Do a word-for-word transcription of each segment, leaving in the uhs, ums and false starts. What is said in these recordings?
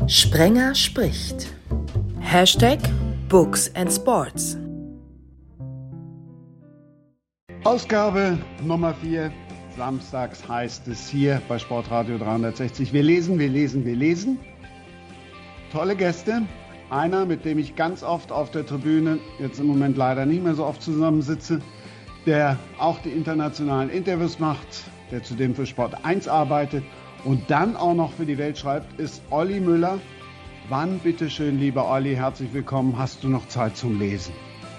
Sprenger spricht. Hashtag Books and Sports. Ausgabe Nummer vier. Samstags heißt es hier bei Sportradio dreihundertsechzig. Wir lesen, wir lesen, wir lesen. Tolle Gäste. Einer, mit dem ich ganz oft auf der Tribüne, jetzt im Moment leider nicht mehr so oft zusammensitze, der auch die internationalen Interviews macht, der zudem für Sport eins arbeitet und dann auch noch für die Welt schreibt, ist Olli Müller. Wann, bitteschön, lieber Olli, herzlich willkommen, hast du noch Zeit zum Lesen?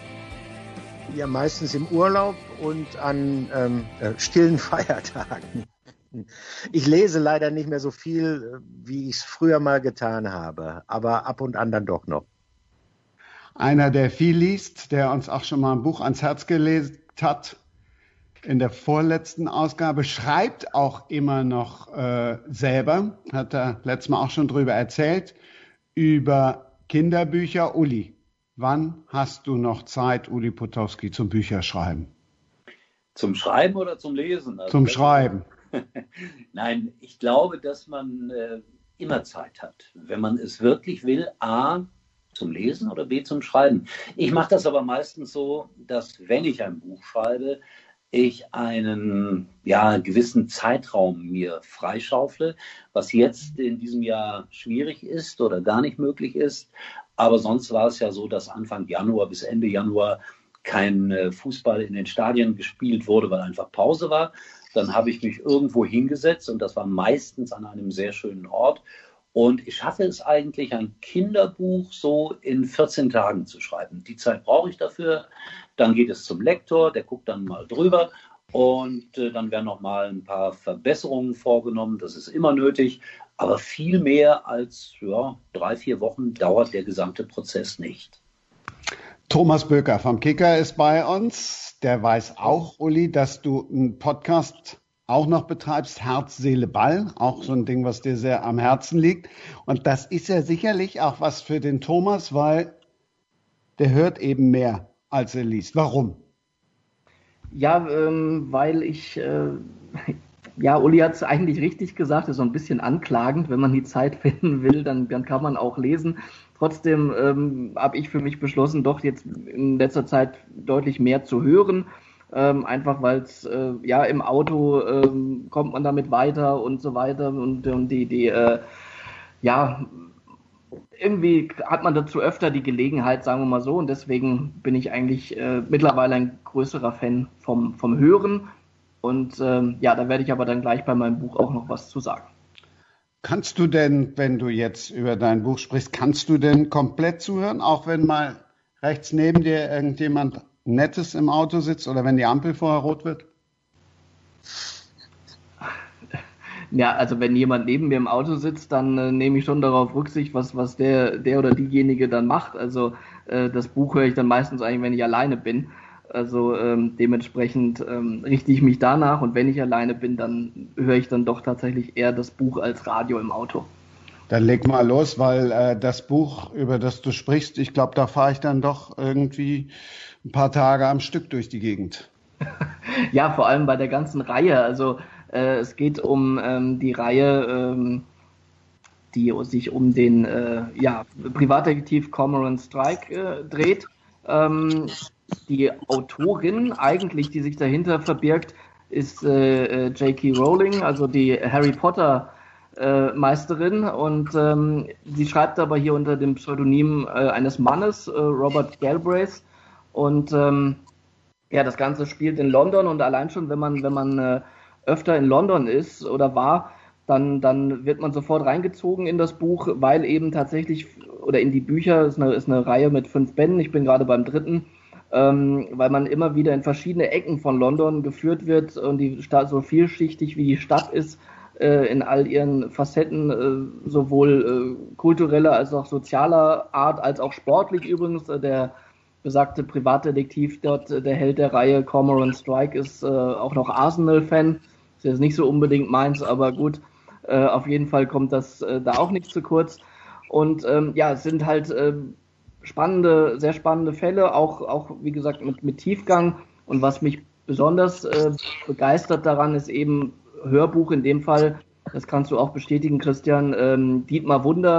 Ja, meistens im Urlaub und an ähm, äh, stillen Feiertagen. Ich lese leider nicht mehr so viel, wie ich es früher mal getan habe, aber ab und an dann doch noch. Einer, der viel liest, der uns auch schon mal ein Buch ans Herz gelegt hat, in der vorletzten Ausgabe, schreibt auch immer noch äh, selber, hat er letztes Mal auch schon drüber erzählt, über Kinderbücher. Uli, wann hast du noch Zeit, Uli Potowski, zum Bücherschreiben? Zum Schreiben oder zum Lesen? Also zum Schreiben. Nein, ich glaube, dass man äh, immer Zeit hat, wenn man es wirklich will, A, zum Lesen oder B, zum Schreiben. Ich mache das aber meistens so, dass, wenn ich ein Buch schreibe, ich einen ja, gewissen Zeitraum mir freischaufle, was jetzt in diesem Jahr schwierig ist oder gar nicht möglich ist. Aber sonst war es ja so, dass Anfang Januar bis Ende Januar kein äh, Fußball in den Stadien gespielt wurde, weil einfach Pause war. Dann habe ich mich irgendwo hingesetzt und das war meistens an einem sehr schönen Ort. Und ich schaffe es eigentlich, ein Kinderbuch so in vierzehn Tagen zu schreiben. Die Zeit brauche ich dafür. Dann geht es zum Lektor, der guckt dann mal drüber und äh, dann werden noch mal ein paar Verbesserungen vorgenommen. Das ist immer nötig. Aber viel mehr als ja, drei, vier Wochen dauert der gesamte Prozess nicht. Thomas Böker vom Kicker ist bei uns. Der weiß auch, Uli, dass du einen Podcast auch noch betreibst, Herz, Seele, Ball. Auch so ein Ding, was dir sehr am Herzen liegt. Und das ist ja sicherlich auch was für den Thomas, weil der hört eben mehr, als er liest. Warum? Ja, ähm, weil ich, äh, ja, Uli hat es eigentlich richtig gesagt, ist so ein bisschen anklagend. Wenn man die Zeit finden will, dann, dann kann man auch lesen. Trotzdem ähm, habe ich für mich beschlossen, doch jetzt in letzter Zeit deutlich mehr zu hören. Ähm, einfach weil es, äh, ja, im Auto ähm, kommt man damit weiter und so weiter. Und, und die, die äh, ja, irgendwie hat man dazu öfter die Gelegenheit, sagen wir mal so. Und deswegen bin ich eigentlich äh, mittlerweile ein größerer Fan vom, vom Hören. Und ähm, ja, da werde ich aber dann gleich bei meinem Buch auch noch was zu sagen. Kannst du denn, wenn du jetzt über dein Buch sprichst, kannst du denn komplett zuhören, auch wenn mal rechts neben dir irgendjemand Nettes im Auto sitzt oder wenn die Ampel vorher rot wird? Ja, also wenn jemand neben mir im Auto sitzt, dann äh, nehme ich schon darauf Rücksicht, was, was der, der oder diejenige dann macht. Also äh, das Buch höre ich dann meistens eigentlich, wenn ich alleine bin. Also ähm, dementsprechend ähm, richte ich mich danach und wenn ich alleine bin, dann höre ich dann doch tatsächlich eher das Buch als Radio im Auto. Dann leg mal los, weil äh, das Buch, über das du sprichst, ich glaube, da fahre ich dann doch irgendwie ein paar Tage am Stück durch die Gegend. Ja, vor allem bei der ganzen Reihe. Also äh, es geht um ähm, die Reihe, ähm, die sich um den äh, ja, Privatdetektiv Cormoran Strike äh, dreht. Ähm, Die Autorin eigentlich, die sich dahinter verbirgt, ist äh, J K Rowling, also die Harry Potter äh, Meisterin. Und ähm, sie schreibt aber hier unter dem Pseudonym äh, eines Mannes, äh, Robert Galbraith. Und ähm, ja, das Ganze spielt in London. Und allein schon, wenn man, wenn man äh, öfter in London ist oder war, dann, dann wird man sofort reingezogen in das Buch, weil eben tatsächlich, oder in die Bücher, ist eine, ist eine Reihe mit fünf Bänden, ich bin gerade beim dritten, Ähm, weil man immer wieder in verschiedene Ecken von London geführt wird und die Stadt so vielschichtig wie die Stadt ist, äh, in all ihren Facetten, äh, sowohl äh, kultureller als auch sozialer Art, als auch sportlich übrigens. Äh, der besagte Privatdetektiv dort, äh, der Held der Reihe, Cormoran Strike, ist äh, auch noch Arsenal-Fan. Ist jetzt nicht so unbedingt meins, aber gut, äh, auf jeden Fall kommt das äh, da auch nicht zu kurz. Und ähm, ja, es sind halt äh, spannende, sehr spannende Fälle, auch, auch wie gesagt, mit, mit Tiefgang. Und was mich besonders äh, begeistert daran ist eben Hörbuch in dem Fall, das kannst du auch bestätigen, Christian, ähm, Dietmar Wunder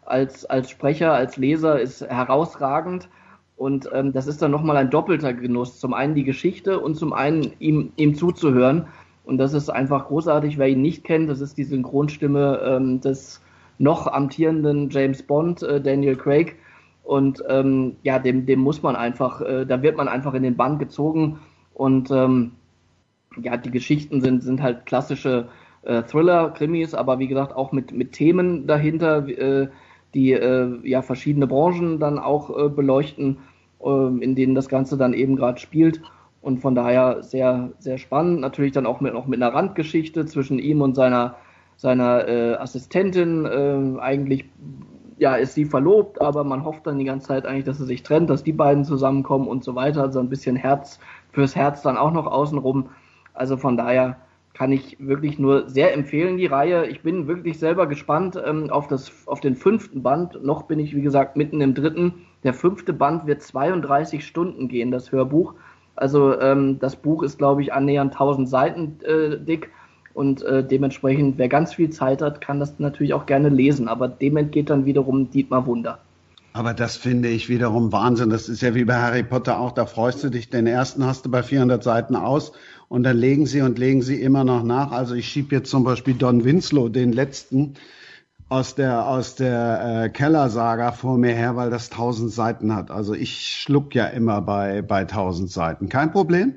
als, als Sprecher, als Leser ist herausragend. Und ähm, das ist dann nochmal ein doppelter Genuss. Zum einen die Geschichte und zum einen ihm, ihm zuzuhören. Und das ist einfach großartig, wer ihn nicht kennt. Das ist die Synchronstimme ähm, des noch amtierenden James Bond, äh, Daniel Craig. Und ähm, ja, dem, dem muss man einfach, äh, da wird man einfach in den Bann gezogen. Und ähm, ja, die Geschichten sind, sind halt klassische äh, Thriller, Krimis, aber wie gesagt auch mit, mit Themen dahinter, äh, die äh, ja verschiedene Branchen dann auch äh, beleuchten, äh, in denen das Ganze dann eben gerade spielt. Und von daher sehr, sehr spannend. Natürlich dann auch mit, auch mit einer Randgeschichte zwischen ihm und seiner, seiner äh, Assistentin. Äh, eigentlich ja, ist sie verlobt, aber man hofft dann die ganze Zeit eigentlich, dass sie sich trennt, dass die beiden zusammenkommen und so weiter. Also ein bisschen Herz fürs Herz dann auch noch außenrum. Also von daher kann ich wirklich nur sehr empfehlen, die Reihe. Ich bin wirklich selber gespannt ähm, auf, das, auf den fünften Band. Noch bin ich, wie gesagt, mitten im dritten. Der fünfte Band wird zweiunddreißig Stunden gehen, das Hörbuch. Also ähm, das Buch ist, glaube ich, annähernd tausend Seiten äh, dick. Und äh, dementsprechend, wer ganz viel Zeit hat, kann das natürlich auch gerne lesen. Aber dem entgeht dann wiederum Dietmar Wunder. Aber das finde ich wiederum Wahnsinn. Das ist ja wie bei Harry Potter auch. Da freust du dich, den ersten hast du bei vierhundert Seiten aus und dann legen sie und legen sie immer noch nach. Also ich schiebe jetzt zum Beispiel Don Winslow, den letzten, aus der, aus der äh, Keller-Saga vor mir her, weil das tausend Seiten hat. Also ich schluck ja immer bei, bei tausend Seiten. Kein Problem?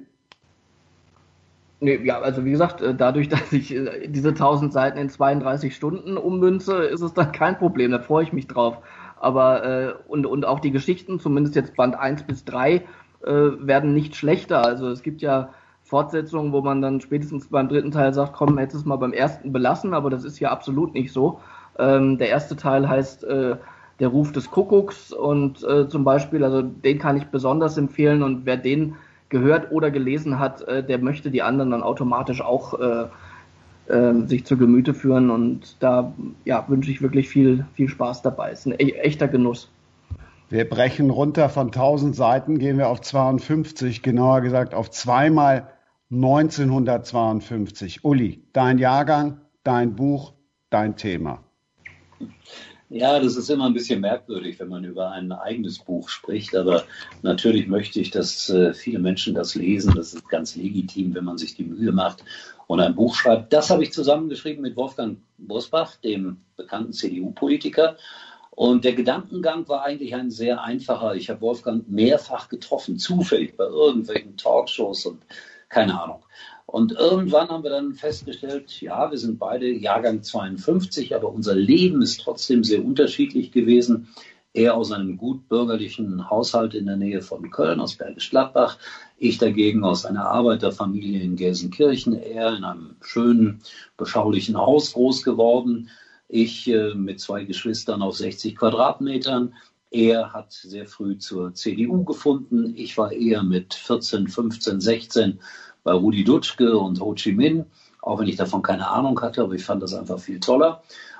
Nee, ja, also wie gesagt, dadurch, dass ich diese tausend Seiten in zweiunddreißig Stunden ummünze, ist es dann kein Problem. Da freue ich mich drauf. Aber äh, und, und auch die Geschichten, zumindest jetzt Band eins bis drei, äh, werden nicht schlechter. Also es gibt ja Fortsetzungen, wo man dann spätestens beim dritten Teil sagt, komm, hättest es mal beim ersten belassen, aber das ist ja absolut nicht so. Ähm, der erste Teil heißt äh, Der Ruf des Kuckucks und äh, zum Beispiel, also den kann ich besonders empfehlen und wer den gehört oder gelesen hat, äh, der möchte die anderen dann automatisch auch äh, äh, sich zu Gemüte führen und da ja, wünsche ich wirklich viel, viel Spaß dabei. Es ist ein e- echter Genuss. Wir brechen runter von tausend Seiten, gehen wir auf zweiundfünfzig, genauer gesagt auf zweimal neunzehnhundertzweiundfünfzig. Uli, dein Jahrgang, dein Buch, dein Thema. Ja, das ist immer ein bisschen merkwürdig, wenn man über ein eigenes Buch spricht, aber natürlich möchte ich, dass äh, viele Menschen das lesen. Das ist ganz legitim, wenn man sich die Mühe macht und ein Buch schreibt. Das habe ich zusammengeschrieben mit Wolfgang Bosbach, dem bekannten C D U-Politiker. Und der Gedankengang war eigentlich ein sehr einfacher. Ich habe Wolfgang mehrfach getroffen, zufällig bei irgendwelchen Talkshows und keine Ahnung. Und irgendwann haben wir dann festgestellt, ja, wir sind beide Jahrgang zweiundfünfzig, aber unser Leben ist trotzdem sehr unterschiedlich gewesen. Er aus einem gut bürgerlichen Haushalt in der Nähe von Köln, aus Bergisch Gladbach. Ich dagegen aus einer Arbeiterfamilie in Gelsenkirchen. Er in einem schönen, beschaulichen Haus groß geworden. Ich äh, mit zwei Geschwistern auf sechzig Quadratmetern. Er hat sehr früh zur C D U gefunden. Ich war eher mit vierzehn, fünfzehn, sechzehn bei Rudi Dutschke und Ho Chi Minh, auch wenn ich davon keine Ahnung hatte, aber ich fand das einfach viel toller.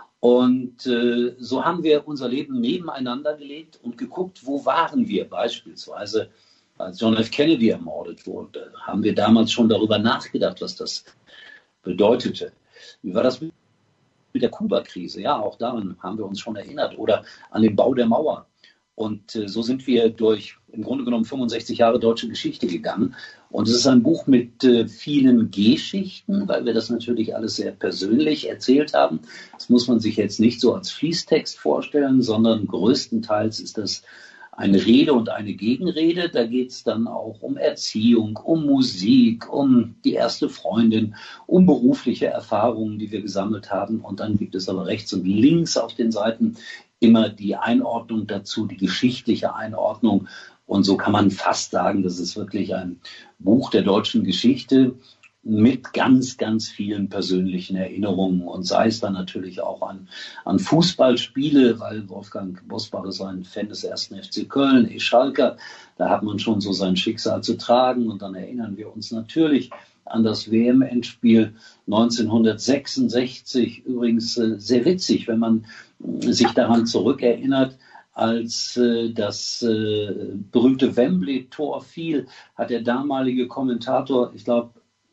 Und äh, so haben wir unser Leben nebeneinander gelegt und geguckt, wo waren wir beispielsweise, als John F. Kennedy ermordet wurde, haben wir damals schon darüber nachgedacht, was das bedeutete. Wie war das mit der Kuba-Krise? Ja, auch daran haben wir uns schon erinnert. Oder an den Bau der Mauer. Und äh, so sind wir durch im Grunde genommen fünfundsechzig Jahre deutsche Geschichte gegangen. Und es ist ein Buch mit äh, vielen Geschichten, weil wir das natürlich alles sehr persönlich erzählt haben. Das muss man sich jetzt nicht so als Fließtext vorstellen, sondern größtenteils ist das eine Rede und eine Gegenrede. Da geht es dann auch um Erziehung, um Musik, um die erste Freundin, um berufliche Erfahrungen, die wir gesammelt haben. Und dann gibt es aber rechts und links auf den Seiten immer die Einordnung dazu, die geschichtliche Einordnung. Und so kann man fast sagen, das ist wirklich ein Buch der deutschen Geschichte mit ganz, ganz vielen persönlichen Erinnerungen. Und sei es dann natürlich auch an, an Fußballspiele, weil Wolfgang Bosbach ist ein Fan des ersten F C Köln, ich Schalker. Da hat man schon so sein Schicksal zu tragen. Und dann erinnern wir uns natürlich an das W M-Endspiel neunzehnhundertsechsundsechzig. Übrigens äh, sehr witzig, wenn man sich daran zurückerinnert, als äh, das äh, berühmte Wembley-Tor fiel, hat der damalige Kommentator, ich glaube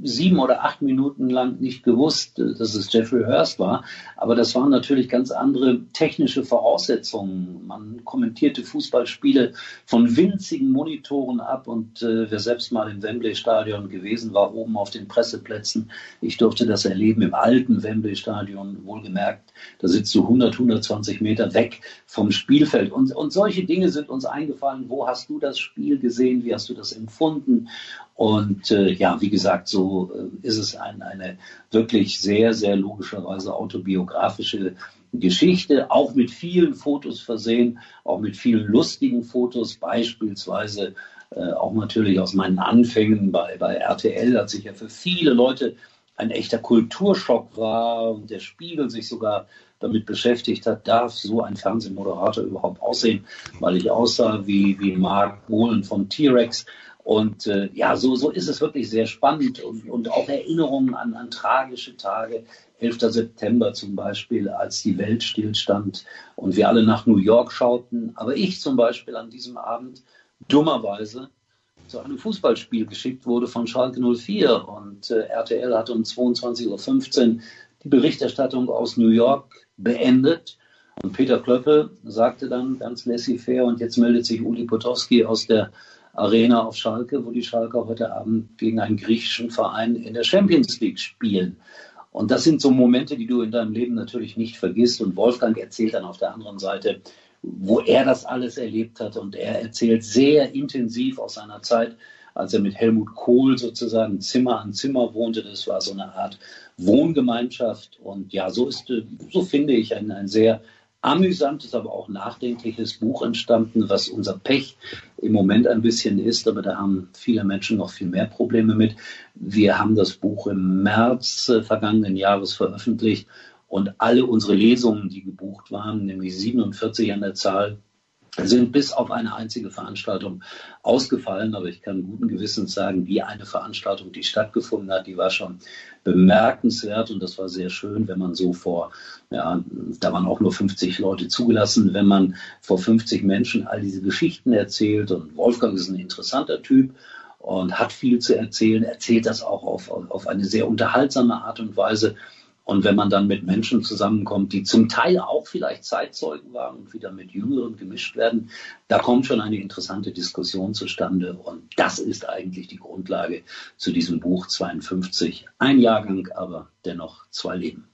sieben oder acht Minuten lang nicht gewusst, dass es Jeffrey Hurst war. Aber das waren natürlich ganz andere technische Voraussetzungen. Man kommentierte Fußballspiele von winzigen Monitoren ab und äh, wer selbst mal im Wembley-Stadion gewesen war, oben auf den Presseplätzen, ich durfte das erleben im alten Wembley-Stadion, wohlgemerkt, da sitzt du hundert, hundertzwanzig Meter weg vom Spielfeld. Und, und solche Dinge sind uns eingefallen. Wo hast du das Spiel gesehen? Wie hast du das empfunden? Und äh, ja, wie gesagt, so äh, ist es ein, eine wirklich sehr, sehr logischerweise autobiografische Geschichte, auch mit vielen Fotos versehen, auch mit vielen lustigen Fotos, beispielsweise äh, auch natürlich aus meinen Anfängen bei, bei R T L, als ich ja für viele Leute ein echter Kulturschock war und der Spiegel sich sogar damit beschäftigt hat, darf so ein Fernsehmoderator überhaupt aussehen, weil ich aussah wie, wie Mark Bolan vom T-Rex. Und äh, ja, so, so ist es wirklich sehr spannend und, und auch Erinnerungen an, an tragische Tage. elfter September zum Beispiel, als die Welt stillstand und wir alle nach New York schauten. Aber ich zum Beispiel an diesem Abend dummerweise zu einem Fußballspiel geschickt wurde von Schalke null vier. Und äh, R T L hat um zweiundzwanzig Uhr fünfzehn die Berichterstattung aus New York beendet. Und Peter Klöppel sagte dann ganz laissez-faire, und jetzt meldet sich Uli Potowski aus der Arena auf Schalke, wo die Schalker heute Abend gegen einen griechischen Verein in der Champions League spielen. Und das sind so Momente, die du in deinem Leben natürlich nicht vergisst. Und Wolfgang erzählt dann auf der anderen Seite, wo er das alles erlebt hat. Und er erzählt sehr intensiv aus seiner Zeit, als er mit Helmut Kohl sozusagen Zimmer an Zimmer wohnte. Das war so eine Art Wohngemeinschaft. Und ja, so ist, so finde ich, ein, ein sehr amüsantes, aber auch nachdenkliches Buch entstanden, was unser Pech im Moment ein bisschen ist, aber da haben viele Menschen noch viel mehr Probleme mit. Wir haben das Buch im März äh, vergangenen Jahres veröffentlicht und alle unsere Lesungen, die gebucht waren, nämlich siebenundvierzig an der Zahl, sind bis auf eine einzige Veranstaltung ausgefallen. Aber ich kann guten Gewissens sagen, die eine Veranstaltung, die stattgefunden hat, die war schon bemerkenswert. Und das war sehr schön, wenn man so vor, ja, da waren auch nur fünfzig Leute zugelassen, wenn man vor fünfzig Menschen all diese Geschichten erzählt. Und Wolfgang ist ein interessanter Typ und hat viel zu erzählen, erzählt das auch auf, auf eine sehr unterhaltsame Art und Weise. Und wenn man dann mit Menschen zusammenkommt, die zum Teil auch vielleicht Zeitzeugen waren und wieder mit Jüngeren gemischt werden, da kommt schon eine interessante Diskussion zustande. Und das ist eigentlich die Grundlage zu diesem Buch zweiundfünfzig. Ein Jahrgang, aber dennoch zwei Leben.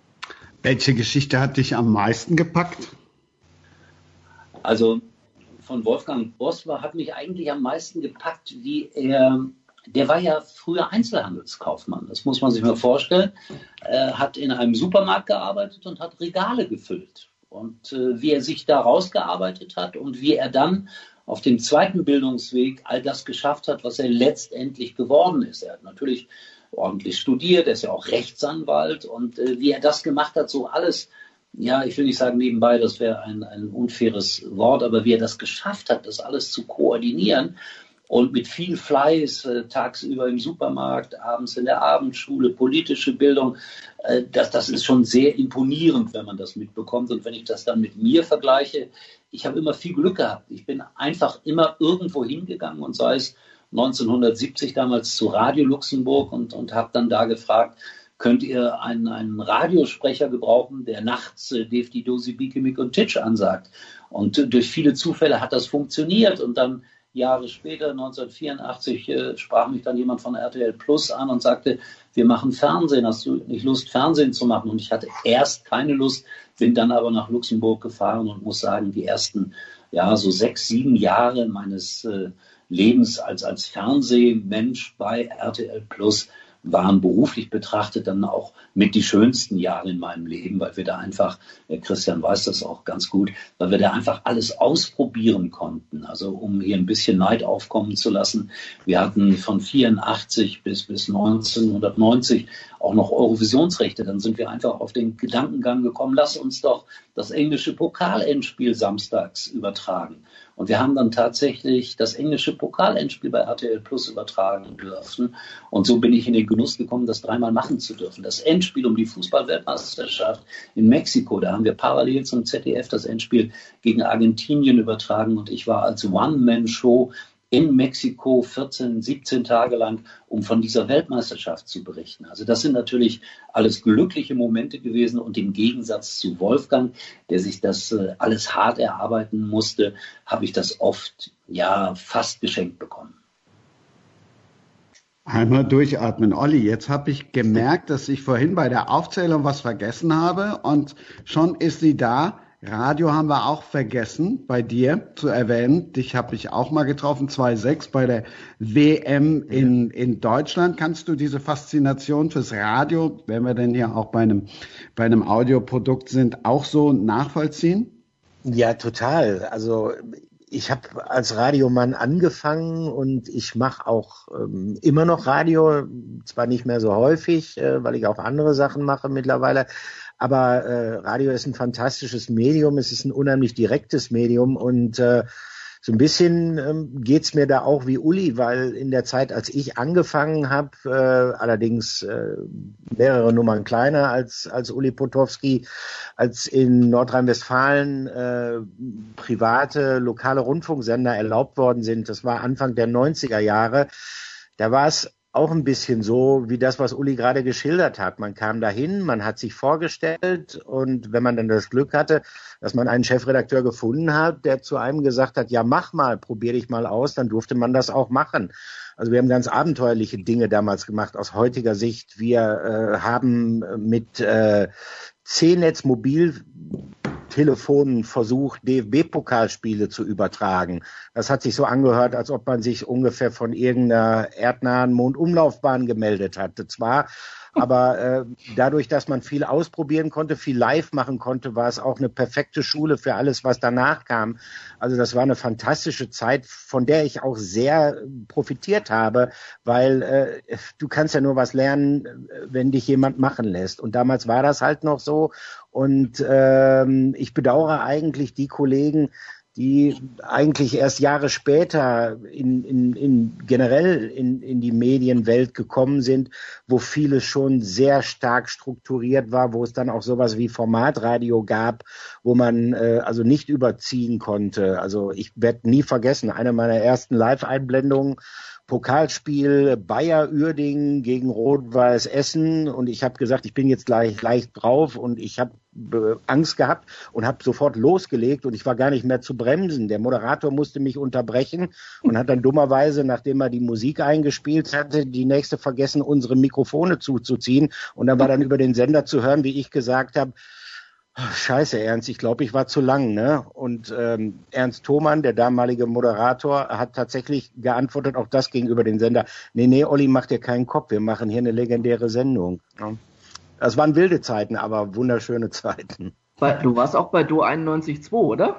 Welche Geschichte hat dich am meisten gepackt? Also von Wolfgang Bosbach hat mich eigentlich am meisten gepackt, wie er... Der war ja früher Einzelhandelskaufmann, das muss man sich mal vorstellen. Er hat in einem Supermarkt gearbeitet und hat Regale gefüllt. Und äh, wie er sich da rausgearbeitet hat und wie er dann auf dem zweiten Bildungsweg all das geschafft hat, was er letztendlich geworden ist. Er hat natürlich ordentlich studiert, er ist ja auch Rechtsanwalt. Und äh, wie er das gemacht hat, so alles, ja, ich will nicht sagen nebenbei, das wäre ein, ein unfaires Wort, aber wie er das geschafft hat, das alles zu koordinieren, und mit viel Fleiß, äh, tagsüber im Supermarkt, abends in der Abendschule, politische Bildung, äh, das, das ist schon sehr imponierend, wenn man das mitbekommt. Und wenn ich das dann mit mir vergleiche, ich habe immer viel Glück gehabt. Ich bin einfach immer irgendwo hingegangen und sei es neunzehnhundertsiebzig damals zu Radio Luxemburg und, und habe dann da gefragt, könnt ihr einen, einen Radiosprecher gebrauchen, der nachts äh, Defti, Dosi, Bikemik und Titsch ansagt. Und äh, durch viele Zufälle hat das funktioniert. Und dann Jahre später, neunzehnhundertvierundachtzig, äh, sprach mich dann jemand von R T L Plus an und sagte, wir machen Fernsehen, hast du nicht Lust, Fernsehen zu machen? Und ich hatte erst keine Lust, bin dann aber nach Luxemburg gefahren und muss sagen, die ersten, ja, so sechs, sieben Jahre meines äh, Lebens als, als Fernsehmensch bei R T L Plus waren beruflich betrachtet dann auch mit die schönsten Jahre in meinem Leben, weil wir da einfach, Christian weiß das auch ganz gut, weil wir da einfach alles ausprobieren konnten. Also um hier ein bisschen Neid aufkommen zu lassen. Wir hatten von vierundachtzig bis, bis neunzehnhundertneunzig auch noch Eurovisionsrechte. Dann sind wir einfach auf den Gedankengang gekommen, lass uns doch das englische Pokalendspiel samstags übertragen. Und wir haben dann tatsächlich das englische Pokalendspiel bei R T L Plus übertragen dürfen. Und so bin ich in den Genuss gekommen, das dreimal machen zu dürfen. Das Endspiel um die Fußball-Weltmeisterschaft in Mexiko, da haben wir parallel zum Z D F das Endspiel gegen Argentinien übertragen. Und ich war als One-Man-Show in Mexiko vierzehn, siebzehn Tage lang, um von dieser Weltmeisterschaft zu berichten. Also das sind natürlich alles glückliche Momente gewesen und im Gegensatz zu Wolfgang, der sich das äh, alles hart erarbeiten musste, habe ich das oft, ja, fast geschenkt bekommen. Einmal durchatmen. Olli, jetzt habe ich gemerkt, dass ich vorhin bei der Aufzählung was vergessen habe und schon ist sie da. Radio haben wir auch vergessen, bei dir zu erwähnen. Dich habe ich auch mal getroffen, zweitausendsechs bei der W M in, in Deutschland. Kannst du diese Faszination fürs Radio, wenn wir denn hier auch bei einem, bei einem Audioprodukt sind, auch so nachvollziehen? Ja, total. Also ich habe als Radiomann angefangen und ich mache auch ähm, immer noch Radio, zwar nicht mehr so häufig, äh, weil ich auch andere Sachen mache mittlerweile. Aber äh, Radio ist ein fantastisches Medium, es ist ein unheimlich direktes Medium und äh, so ein bisschen ähm, geht's mir da auch wie Uli, weil in der Zeit, als ich angefangen habe, äh, allerdings äh, mehrere Nummern kleiner als als Uli Potowski, als in Nordrhein-Westfalen äh, private, lokale Rundfunksender erlaubt worden sind, das war Anfang der neunziger Jahre, da war es auch ein bisschen so, wie das, was Uli gerade geschildert hat. Man kam dahin, man hat sich vorgestellt und wenn man dann das Glück hatte, dass man einen Chefredakteur gefunden hat, der zu einem gesagt hat, ja mach mal, probier dich mal aus, dann durfte man das auch machen. Also wir haben ganz abenteuerliche Dinge damals gemacht aus heutiger Sicht. Wir äh, haben mit äh, C-Netz Mobil Telefonen versucht, D F B-Pokalspiele zu übertragen. Das hat sich so angehört, als ob man sich ungefähr von irgendeiner erdnahen Mondumlaufbahn gemeldet hatte. Zwar, aber äh, dadurch, dass man viel ausprobieren konnte, viel live machen konnte, war es auch eine perfekte Schule für alles, was danach kam. Also das war eine fantastische Zeit, von der ich auch sehr profitiert habe, weil äh, du kannst ja nur was lernen, wenn dich jemand machen lässt. Und damals war das halt noch so. Und ähm, ich bedauere eigentlich die Kollegen, die eigentlich erst Jahre später in, in, in generell in, in die Medienwelt gekommen sind, wo vieles schon sehr stark strukturiert war, wo es dann auch sowas wie Formatradio gab, wo man äh, also nicht überziehen konnte. Also ich werde nie vergessen, eine meiner ersten Live-Einblendungen, Pokalspiel Bayer Uerdingen gegen Rot-Weiß Essen und ich habe gesagt, ich bin jetzt gleich leicht drauf und ich habe äh, Angst gehabt und habe sofort losgelegt und ich war gar nicht mehr zu bremsen. Der Moderator musste mich unterbrechen und hat dann dummerweise, nachdem er die Musik eingespielt hatte, die nächste vergessen, unsere Mikrofone zuzuziehen und dann war dann über den Sender zu hören, wie ich gesagt habe, Scheiße, Ernst, ich glaube, ich war zu lang, ne? Und ähm, Ernst Thomann, der damalige Moderator, hat tatsächlich geantwortet, auch das gegenüber den Sender, nee, nee, Olli, mach dir keinen Kopf, wir machen hier eine legendäre Sendung. Ja. Das waren wilde Zeiten, aber wunderschöne Zeiten. Du warst auch bei Do einundneunzig Komma zwei, oder?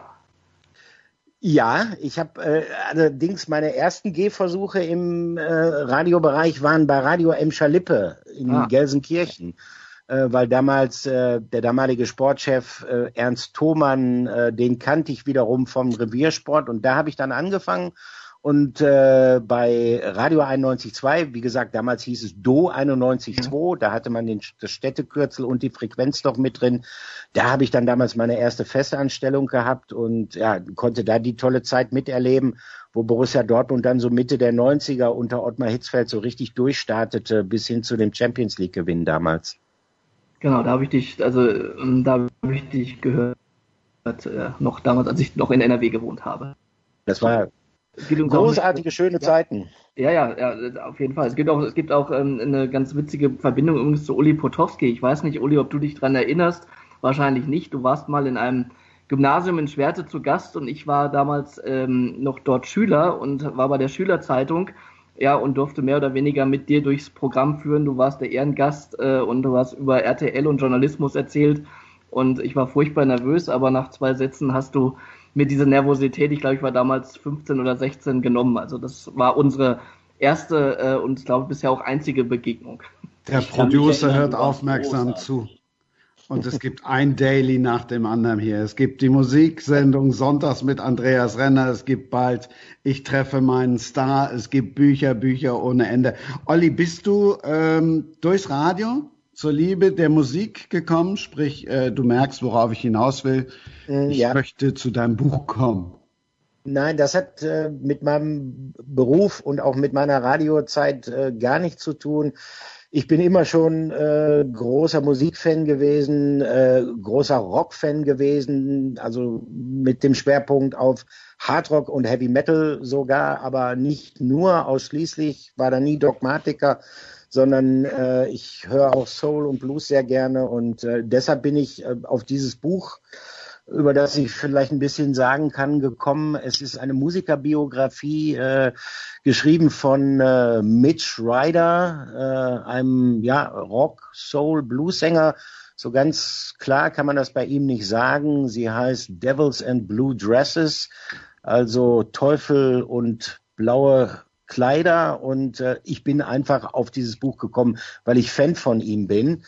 Ja, ich habe äh, allerdings meine ersten Gehversuche im äh, Radiobereich waren bei Radio Emscher-Lippe in ah. Gelsenkirchen. Äh, weil damals äh, der damalige Sportchef äh, Ernst Thomann, äh, den kannte ich wiederum vom Reviersport und da habe ich dann angefangen und äh, bei Radio einundneunzig Komma zwei, wie gesagt, damals hieß es Do einundneunzig Komma zwei, da hatte man den, das Städtekürzel und die Frequenz noch mit drin. Da habe ich dann damals meine erste Festanstellung gehabt und ja, konnte da die tolle Zeit miterleben, wo Borussia Dortmund dann so Mitte der neunziger unter Ottmar Hitzfeld so richtig durchstartete bis hin zu dem Champions League Gewinn damals. Genau, da habe ich dich, also da habe ich dich gehört, äh, noch damals, als ich noch in N R W gewohnt habe. Das war großartige, schöne ja. Zeiten. Ja, ja, ja, auf jeden Fall. Es gibt auch, es gibt auch ähm, eine ganz witzige Verbindung übrigens zu Uli Potowski. Ich weiß nicht, Uli, ob du dich dran erinnerst. Wahrscheinlich nicht. Du warst mal in einem Gymnasium in Schwerte zu Gast und ich war damals ähm, noch dort Schüler und war bei der Schülerzeitung. Ja, und durfte mehr oder weniger mit dir durchs Programm führen. Du warst der Ehrengast äh, und du hast über R T L und Journalismus erzählt. Und ich war furchtbar nervös, aber nach zwei Sätzen hast du mir diese Nervosität, ich glaube, ich war damals fünfzehn oder sechzehn, genommen. Also das war unsere erste äh, und, glaube ich, bisher auch einzige Begegnung. Der Producer hört aufmerksam zu. Und es gibt ein Daily nach dem anderen hier. Es gibt die Musiksendung Sonntags mit Andreas Renner. Es gibt bald Ich treffe meinen Star. Es gibt Bücher, Bücher ohne Ende. Olli, bist du ähm, durchs Radio zur Liebe der Musik gekommen? Sprich, äh, du merkst, worauf ich hinaus will. Ich ja. möchte zu deinem Buch kommen. Nein, das hat äh, mit meinem Beruf und auch mit meiner Radiozeit äh, gar nichts zu tun. Ich bin immer schon äh, großer Musikfan gewesen, äh, großer Rockfan gewesen, also mit dem Schwerpunkt auf Hardrock und Heavy Metal sogar, aber nicht nur ausschließlich, war da nie Dogmatiker, sondern äh, ich höre auch Soul und Blues sehr gerne und äh, deshalb bin ich äh, auf dieses Buch, über das ich vielleicht ein bisschen sagen kann, gekommen. Es ist eine Musikerbiografie, äh, geschrieben von äh, Mitch Ryder, äh, einem ja, Rock, Soul, Blues-Sänger. So ganz klar kann man das bei ihm nicht sagen. Sie heißt Devils and Blue Dresses, also Teufel und blaue Kleider. Und äh, ich bin einfach auf dieses Buch gekommen, weil ich Fan von ihm bin.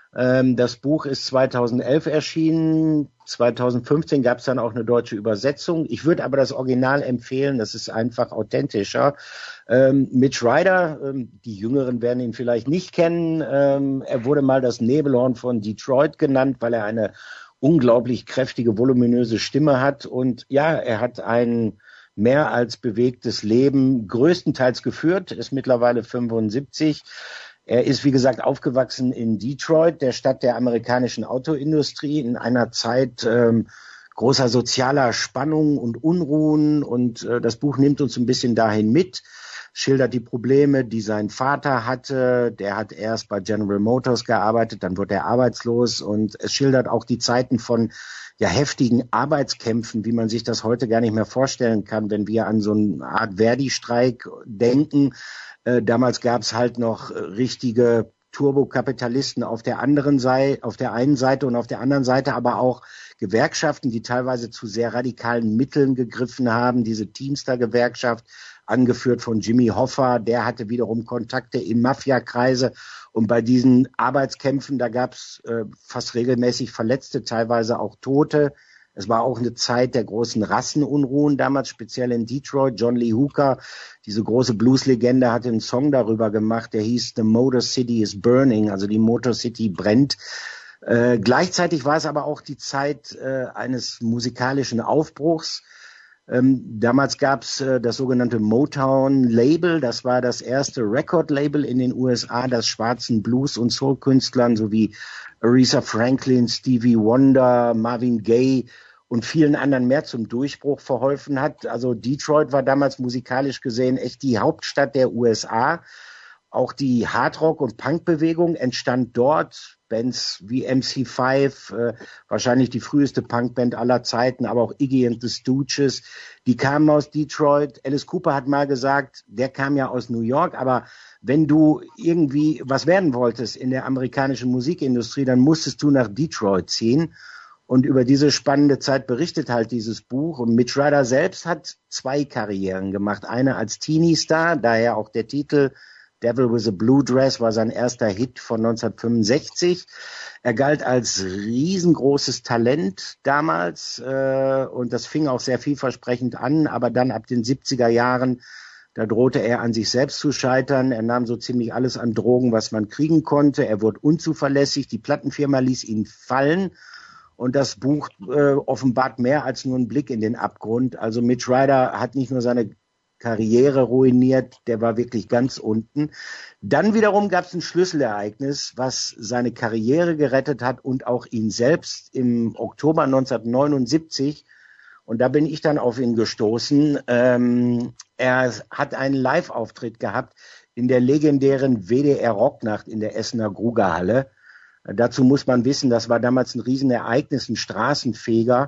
Das Buch ist zweitausendelf erschienen, zweitausendfünfzehn gab es dann auch eine deutsche Übersetzung. Ich würde aber das Original empfehlen, das ist einfach authentischer. Ähm, Mitch Ryder, ähm, die Jüngeren werden ihn vielleicht nicht kennen, ähm, er wurde mal das Nebelhorn von Detroit genannt, weil er eine unglaublich kräftige, voluminöse Stimme hat. Und ja, er hat ein mehr als bewegtes Leben größtenteils geführt, ist mittlerweile fünfundsiebzig. Er ist, wie gesagt, aufgewachsen in Detroit, der Stadt der amerikanischen Autoindustrie, in einer Zeit ähm, großer sozialer Spannung und Unruhen. Und äh, das Buch nimmt uns ein bisschen dahin mit, schildert die Probleme, die sein Vater hatte. Der hat erst bei General Motors gearbeitet, dann wurde er arbeitslos. Und es schildert auch die Zeiten von ja, heftigen Arbeitskämpfen, wie man sich das heute gar nicht mehr vorstellen kann, wenn wir an so eine Art Verdi-Streik denken. Äh, damals gab es halt noch richtige Turbokapitalisten auf der anderen Seite, auf der einen Seite und auf der anderen Seite aber auch Gewerkschaften, die teilweise zu sehr radikalen Mitteln gegriffen haben. Diese Teamster-Gewerkschaft, angeführt von Jimmy Hoffa, der hatte wiederum Kontakte in Mafiakreise. Und bei diesen Arbeitskämpfen, da gab es äh, fast regelmäßig Verletzte, teilweise auch Tote. Es war auch eine Zeit der großen Rassenunruhen, damals speziell in Detroit. John Lee Hooker, diese große Blues-Legende, hatte einen Song darüber gemacht, der hieß The Motor City is Burning, also die Motor City brennt. Äh, gleichzeitig war es aber auch die Zeit äh, eines musikalischen Aufbruchs. Ähm, damals gab es äh, das sogenannte Motown-Label, das war das erste Record-Label in den U S A, das schwarzen Blues- und Soul-Künstlern sowie Aretha Franklin, Stevie Wonder, Marvin Gaye und vielen anderen mehr zum Durchbruch verholfen hat. Also Detroit war damals musikalisch gesehen echt die Hauptstadt der U S A. Auch die Hardrock- und Punkbewegung entstand dort. Bands wie M C fünf, äh, wahrscheinlich die früheste Punkband aller Zeiten, aber auch Iggy and the Stooges, die kamen aus Detroit. Alice Cooper hat mal gesagt, der kam ja aus New York, aber wenn du irgendwie was werden wolltest in der amerikanischen Musikindustrie, dann musstest du nach Detroit ziehen. Und über diese spannende Zeit berichtet halt dieses Buch. Und Mitch Ryder selbst hat zwei Karrieren gemacht. Eine als Teenie-Star, daher auch der Titel Devil with a Blue Dress war sein erster Hit von neunzehnhundertfünfundsechzig. Er galt als riesengroßes Talent damals äh, und das fing auch sehr vielversprechend an, aber dann ab den siebziger Jahren, da drohte er an sich selbst zu scheitern. Er nahm so ziemlich alles an Drogen, was man kriegen konnte. Er wurde unzuverlässig, die Plattenfirma ließ ihn fallen und das Buch äh, offenbart mehr als nur einen Blick in den Abgrund. Also Mitch Ryder hat nicht nur seine Karriere ruiniert, der war wirklich ganz unten. Dann wiederum gab es ein Schlüsselereignis, was seine Karriere gerettet hat und auch ihn selbst im Oktober neunzehnhundertneunundsiebzig. Und da bin ich dann auf ihn gestoßen. Ähm, er hat einen Live-Auftritt gehabt in der legendären W D R-Rocknacht in der Essener Grugerhalle. Äh, dazu muss man wissen, das war damals ein Riesenereignis, ein Straßenfeger.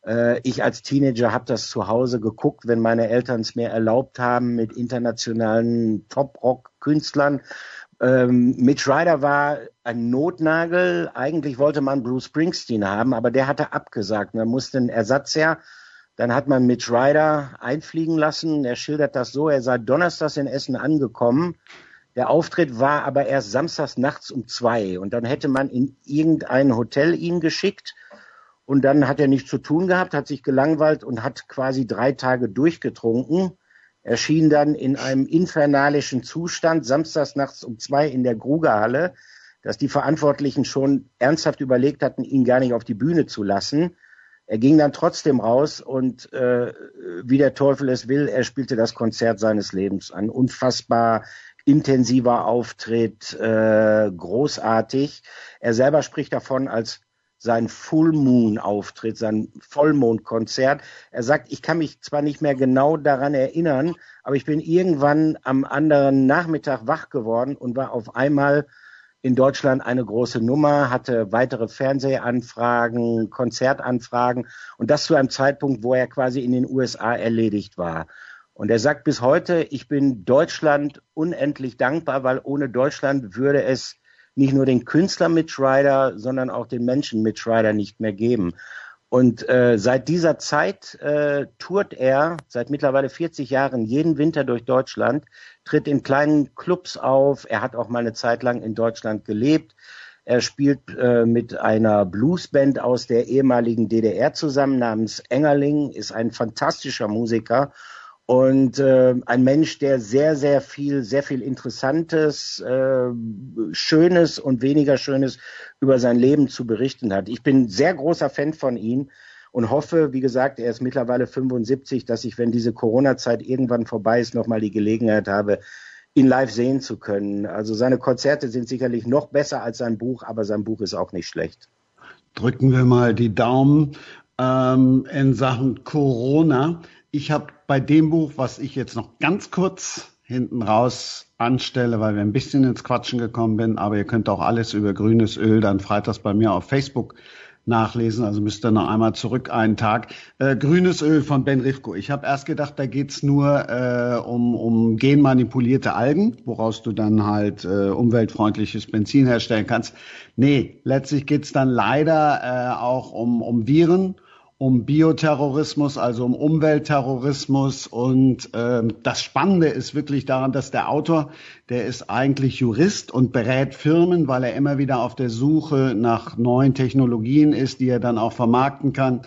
Ich als Teenager habe das zu Hause geguckt, wenn meine Eltern es mir erlaubt haben, mit internationalen Top-Rock-Künstlern. Ähm, Mitch Ryder war ein Notnagel. Eigentlich wollte man Bruce Springsteen haben, aber der hatte abgesagt. Da musste ein Ersatz her. Dann hat man Mitch Ryder einfliegen lassen. Er schildert das so, er sei donnerstags in Essen angekommen. Der Auftritt war aber erst samstags nachts um zwei. Und dann hätte man in irgendein Hotel ihn geschickt. Und dann hat er nichts zu tun gehabt, hat sich gelangweilt und hat quasi drei Tage durchgetrunken. Erschien dann in einem infernalischen Zustand samstags nachts um zwei in der Grugerhalle, dass die Verantwortlichen schon ernsthaft überlegt hatten, ihn gar nicht auf die Bühne zu lassen. Er ging dann trotzdem raus und äh, wie der Teufel es will, er spielte das Konzert seines Lebens an. Unfassbar intensiver Auftritt, äh, großartig. Er selber spricht davon als sein Full Moon Auftritt, sein Vollmondkonzert. Er sagt, ich kann mich zwar nicht mehr genau daran erinnern, aber ich bin irgendwann am anderen Nachmittag wach geworden und war auf einmal in Deutschland eine große Nummer, hatte weitere Fernsehanfragen, Konzertanfragen und das zu einem Zeitpunkt, wo er quasi in den U S A erledigt war. Und er sagt bis heute, ich bin Deutschland unendlich dankbar, weil ohne Deutschland würde es nicht nur den Künstler Mitch Ryder, sondern auch den Menschen Mitch Ryder nicht mehr geben. Und äh, seit dieser Zeit äh, tourt er, seit mittlerweile vierzig Jahren, jeden Winter durch Deutschland, tritt in kleinen Clubs auf. Er hat auch mal eine Zeit lang in Deutschland gelebt. Er spielt äh, mit einer Bluesband aus der ehemaligen D D R zusammen namens Engerling, ist ein fantastischer Musiker. Und äh, ein Mensch, der sehr, sehr viel, sehr viel Interessantes, äh, Schönes und weniger Schönes über sein Leben zu berichten hat. Ich bin sehr großer Fan von ihm und hoffe, wie gesagt, er ist mittlerweile fünfundsiebzig, dass ich, wenn diese Corona-Zeit irgendwann vorbei ist, nochmal die Gelegenheit habe, ihn live sehen zu können. Also seine Konzerte sind sicherlich noch besser als sein Buch, aber sein Buch ist auch nicht schlecht. Drücken wir mal die Daumen ähm, in Sachen Corona. Ich habe bei dem Buch, was ich jetzt noch ganz kurz hinten raus anstelle, weil wir ein bisschen ins Quatschen gekommen sind, aber ihr könnt auch alles über Grünes Öl dann freitags bei mir auf Facebook nachlesen, also müsst ihr noch einmal zurück einen Tag. Äh, Grünes Öl von Ben Rifko. Ich habe erst gedacht, da geht's nur äh, um, um genmanipulierte Algen, woraus du dann halt äh, umweltfreundliches Benzin herstellen kannst. Nee, letztlich geht's dann leider äh, auch um, um Viren, um Bioterrorismus, also um Umweltterrorismus. Und ähm, das Spannende ist wirklich daran, dass der Autor, der ist eigentlich Jurist und berät Firmen, weil er immer wieder auf der Suche nach neuen Technologien ist, die er dann auch vermarkten kann.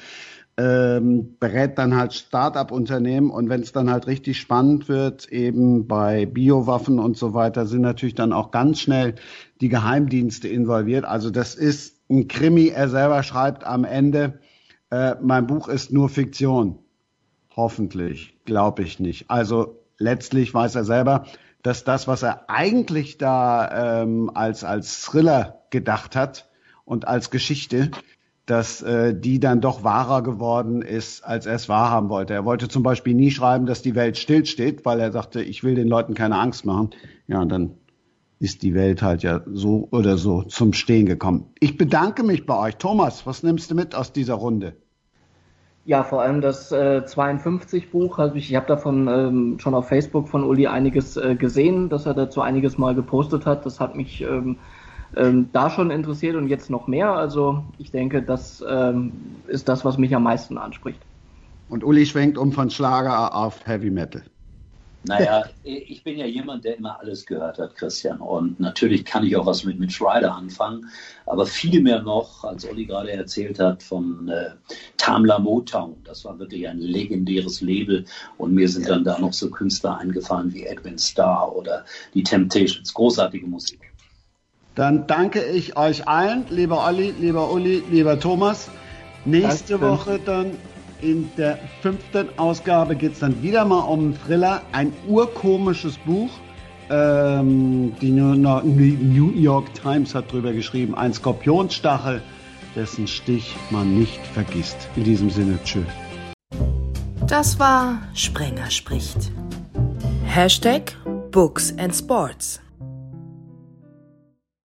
Ähm, berät dann halt Start-up-Unternehmen. Und wenn es dann halt richtig spannend wird, eben bei Biowaffen und so weiter, sind natürlich dann auch ganz schnell die Geheimdienste involviert. Also das ist ein Krimi. Er selber schreibt am Ende, Äh, mein Buch ist nur Fiktion. Hoffentlich, glaube ich nicht. Also letztlich weiß er selber, dass das, was er eigentlich da ähm, als als Thriller gedacht hat und als Geschichte, dass äh, die dann doch wahrer geworden ist, als er es wahrhaben wollte. Er wollte zum Beispiel nie schreiben, dass die Welt stillsteht, weil er sagte, ich will den Leuten keine Angst machen. Ja, und dann ist die Welt halt ja so oder so zum Stehen gekommen. Ich bedanke mich bei euch. Thomas, was nimmst du mit aus dieser Runde? Ja, vor allem das äh, zweiundfünfzig Buch. Also ich, ich habe davon ähm, schon auf Facebook von Uli einiges äh, gesehen, dass er dazu einiges mal gepostet hat. Das hat mich ähm, ähm, da schon interessiert und jetzt noch mehr. Also ich denke, das ähm, ist das, was mich am meisten anspricht. Und Uli schwenkt um von Schlager auf Heavy Metal. Naja, ich bin ja jemand, der immer alles gehört hat, Christian. Und natürlich kann ich auch was mit Mitch Ryder anfangen. Aber viel mehr noch, als Olli gerade erzählt hat, von äh, Tamla Motown. Das war wirklich ein legendäres Label. Und mir sind dann da noch so Künstler eingefallen wie Edwin Starr oder die Temptations. Großartige Musik. Dann danke ich euch allen, lieber Olli, lieber Uli, lieber Thomas. Nächste Danke. Woche dann in der fünften Ausgabe geht es dann wieder mal um einen Thriller, ein urkomisches Buch. Ähm, die New York Times hat drüber geschrieben, ein Skorpionsstachel, dessen Stich man nicht vergisst. In diesem Sinne, tschüss. Das war Sprenger spricht. Hashtag Books and Sports.